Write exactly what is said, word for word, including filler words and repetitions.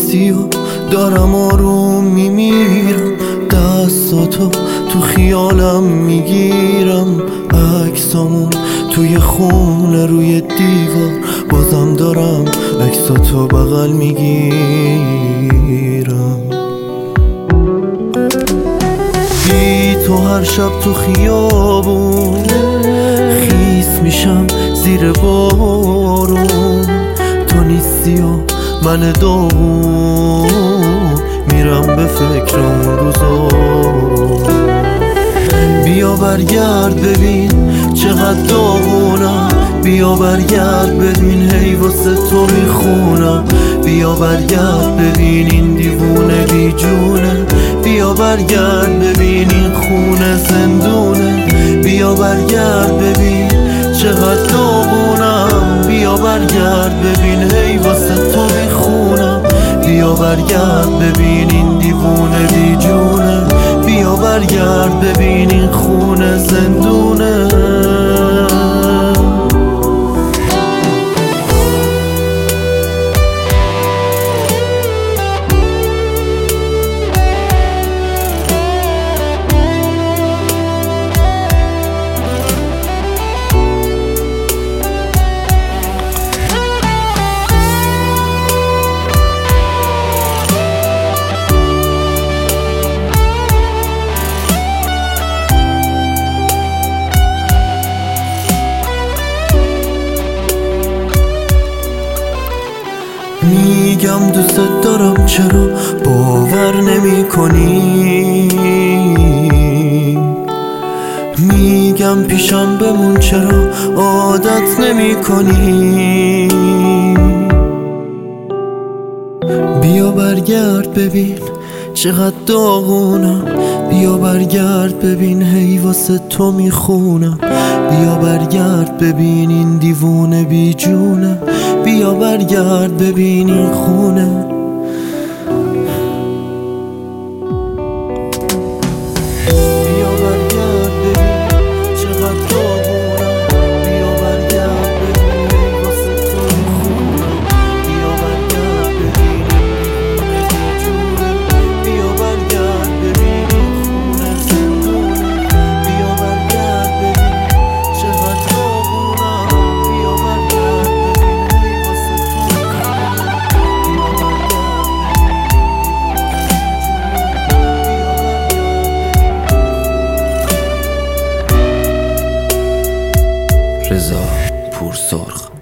نیستی و دارم آروم میمیرم، دستاتو تو خیالم میگیرم، عکسامون توی خونه روی دیوار، بازم دارم عکساتو بغل میگیرم. بی تو هر شب تو خیابون خیس میشم زیر بارون، تو نیستی و من داغون میرم به فکر اون روزا. بیا برگرد ببین چقدر داغونم، بیا برگرد ببین هی واسه تو میخونم، بیا برگرد ببین این دیوونه بی جونه، بیا برگرد ببین این خونه زندونه، بیا برگرد ببین چقدر داغونم، بیا برگرد ببین هی واسه تو میخونم، بیا برگرد ببین این دیوونه بی جونه، بیا برگرد ببین این خونه زندونه. میگم دوست دارم چرا باور نمی کنی، میگم پیشم بمون چرا عادت نمی کنی، بیا برگرد ببین چقدر داغونم، بیا برگرد ببین هی واسه تو میخونم، بیا برگرد ببین این دیوونه بی جونه، بیا برگرد ببین این خونه. بیا برگرد ببین چقدر داغونم، بیا برگرد ببین هی واسه تو میخونم، بیا برگرد ببین این دیوونه بی جونه، بیا برگرد ببین این خونه زندونه، بیا برگرد ببین چقدر داغونم، بیا برگرد ببین هی واسه تو میخونم، بیا برگرد ببین. رضا پورسرخ.